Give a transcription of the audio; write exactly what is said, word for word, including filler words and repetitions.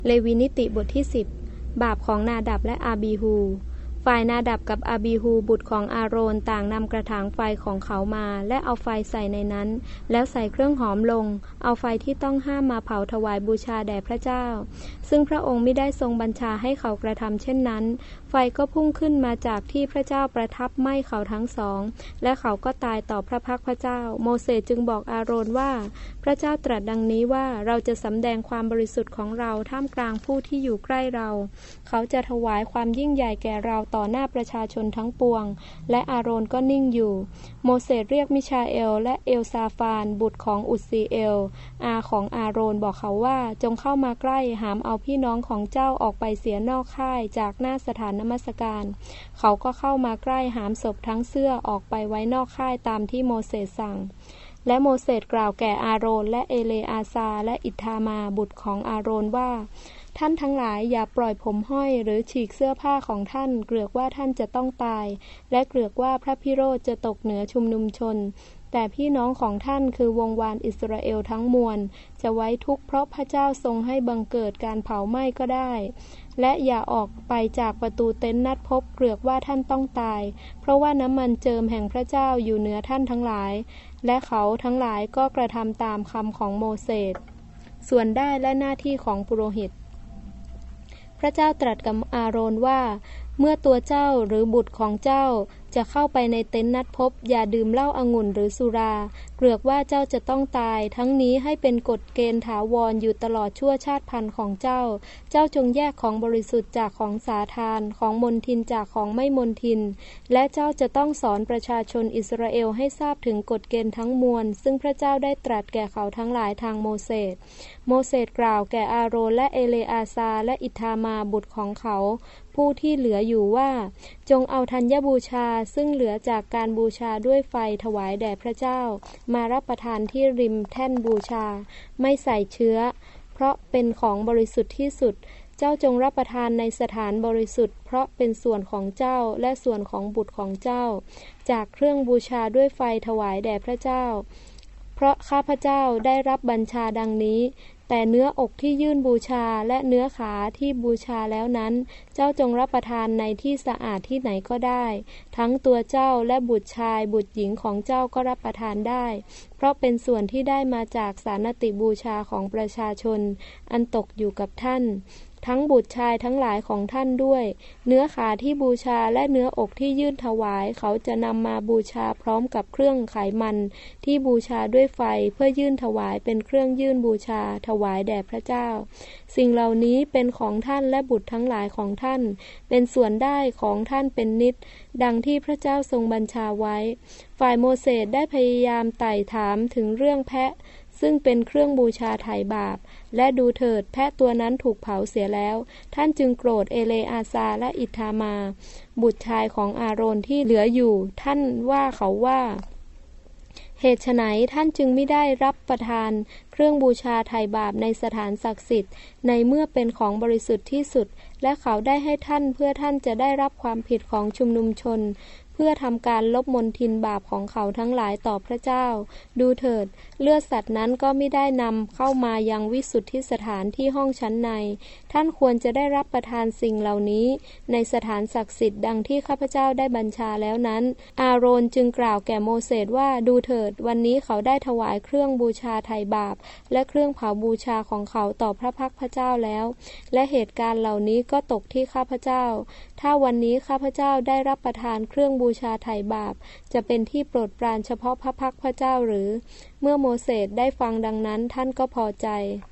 เลวีนิติบทที่สิบบาปของนาดับและอาบีฮูฝ่ายนาดับกับอาบีฮูบุตรของอาโรนต่างนำกระถางไฟของเขามาและเอาไฟใส่ในนั้นแล้วใส่เครื่องหอมลงเอาไฟที่ต้องห้ามมาเผาถวายบูชาแด่พระเจ้าซึ่งพระองค์ไม่ได้ทรงบัญชาให้เขากระทำเช่นนั้นไฟก็พุ่งขึ้นมาจากที่พระเจ้าประทับไหม้เขาทั้งสองและเขาก็ตายต่อพระพักพระเจ้าโมเสสจึงบอกอาโรนว่าพระเจ้าตรัสดังนี้ว่าเราจะสำแดงความบริสุทธิ์ของเราท่ามกลางผู้ที่อยู่ใกล้เราเขาจะถวายความยิ่งใหญ่แก่เราต่อหน้าประชาชนทั้งปวงและอาโรนก็นิ่งอยู่โมเสสเรียกมิชาเอลและเอลซาฟานบุตรของอุสซีเอลอาของอาโรนบอกเขาว่าจงเข้ามาใกล้หามเอาพี่น้องของเจ้าออกไปเสียนอกค่ายจากหน้าสถานนมัสการเขาก็เข้ามาใกล้หามศพทั้งเสื้อออกไปไว้นอกค่ายตามที่โมเสสสั่งและโมเสสกล่าวแก่อาโรนและเอเลอาซาและอิทธามาบุตรของอาโรนว่าท่านทั้งหลายอย่าปล่อยผมห้อยหรือฉีกเสื้อผ้าของท่านเกลือกว่าท่านจะต้องตายและเกลือกว่าพระพิโรธจะตกเหนือชุมนุมชนแต่พี่น้องของท่านคือวงวานอิสราเอลทั้งมวลจะไว้ทุกข์เพราะพระเจ้าทรงให้บังเกิดการเผาไหม้ก็ได้และอย่าออกไปจากประตูเต็นท์นัดพบเกลือกว่าท่านต้องตายเพราะว่าน้ำมันเจิมแห่งพระเจ้าอยู่เหนือท่านทั้งหลายและเขาทั้งหลายก็กระทำตามคำของโมเสสส่วนได้และหน้าที่ของปุโรหิตพระเจ้าตรัสกับอาโรนว่าเมื่อตัวเจ้าหรือบุตรของเจ้าจะเข้าไปในเต็นท์นัดพบอย่าดื่มเหล้าองุ่นหรือสุราเกลือกว่าเจ้าจะต้องตายทั้งนี้ให้เป็นกฎเกณฑ์ถาวรอยู่ตลอดชั่วชาติพันธุ์ของเจ้าเจ้าจงแยกของบริสุทธิ์จากของสาทานของมลทินจากของไม่มลทินและเจ้าจะต้องสอนประชาชนอิสราเอลให้ทราบถึงกฎเกณฑ์ทั้งมวลซึ่งพระเจ้าได้ตรัสแก่เขาทั้งหลายทางโมเสสโมเสสกล่าวแก่อาโรนและเอเลอาซาและอิทธามาบุตรของเขาผู้ที่เหลืออยู่ว่าจงเอาธัญบูชาซึ่งเหลือจากการบูชาด้วยไฟถวายแด่พระเจ้ามารับประทานที่ริมแท่นบูชาไม่ใส่เชื้อเพราะเป็นของบริสุทธิ์ที่สุดเจ้าจงรับประทานในสถานบริสุทธิ์เพราะเป็นส่วนของเจ้าและส่วนของบุตรของเจ้าจากเครื่องบูชาด้วยไฟถวายแด่พระเจ้าเพราะข้าพเจ้าได้รับบัญชาดังนี้แต่เนื้ออกที่ยื่นบูชาและเนื้อขาที่บูชาแล้วนั้นเจ้าจงรับประทานในที่สะอาดที่ไหนก็ได้ทั้งตัวเจ้าและบุตรชายบุตรหญิงของเจ้าก็รับประทานได้เพราะเป็นส่วนที่ได้มาจากสานติบูชาของประชาชนอันตกอยู่กับท่านทั้งบุตรชายทั้งหลายของท่านด้วยเนื้อขาที่บูชาและเนื้ออกที่ยื่นถวายเขาจะนำมาบูชาพร้อมกับเครื่องไขมันที่บูชาด้วยไฟเพื่อยื่นถวายเป็นเครื่องยื่นบูชาถวายแด่พระเจ้าสิ่งเหล่านี้เป็นของท่านและบุตรทั้งหลายของท่านเป็นส่วนได้ของท่านเป็นนิจดังที่พระเจ้าทรงบัญชาไว้ฝ่ายโมเสสได้พยายามไต่ถามถึงเรื่องแพะซึ่งเป็นเครื่องบูชาไถ่บาปและดูเถิดแพะตัวนั้นถูกเผาเสียแล้วท่านจึงโกรธเอเลอาซาและอิทธามาบุตรชายของอาโรนที่เหลืออยู่ท่านว่าเขาว่าเหตุไฉนท่านจึงไม่ได้รับประทานเครื่องบูชาไถ่บาปในสถานศักดิ์สิทธิ์ในเมื่อเป็นของบริสุทธิ์ที่สุดและเขาได้ให้ท่านเพื่อท่านจะได้รับความผิดของชุมนุมชนเพื่อทำการลบมลทินบาปของเขาทั้งหลายต่อพระเจ้าดูเถิดเลือดสัตว์นั้นก็ไม่ได้นำเข้ามายังวิสุทธิสถานที่ห้องชั้นในท่านควรจะได้รับประทานสิ่งเหล่านี้ในสถานศักดิ์สิทธิ์ดังที่ข้าพเจ้าได้บัญชาแล้วนั้นอาโรนจึงกล่าวแก่โมเสสว่าดูเถิดวันนี้เขาได้ถวายเครื่องบูชาไถ่บาปและเครื่องเผาบูชาของเขาต่อพระพักพระเจ้าแล้วและเหตุการณ์เหล่านี้ก็ตกที่ข้าพเจ้าถ้าวันนี้ข้าพเจ้าได้รับประทานเครื่องบูชาไถ่บาปจะเป็นที่โปรดปรานเฉพาะพระพักพระเจ้าหรือเมื่อโมเสสได้ฟังดังนั้นท่านก็พอใจ